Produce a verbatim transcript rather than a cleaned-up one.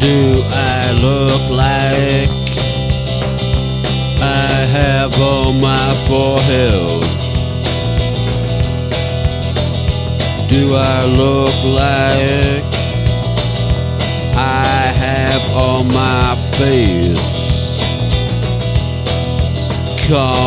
Do I look like I have on my forehead? Do I look like I have on my face? Come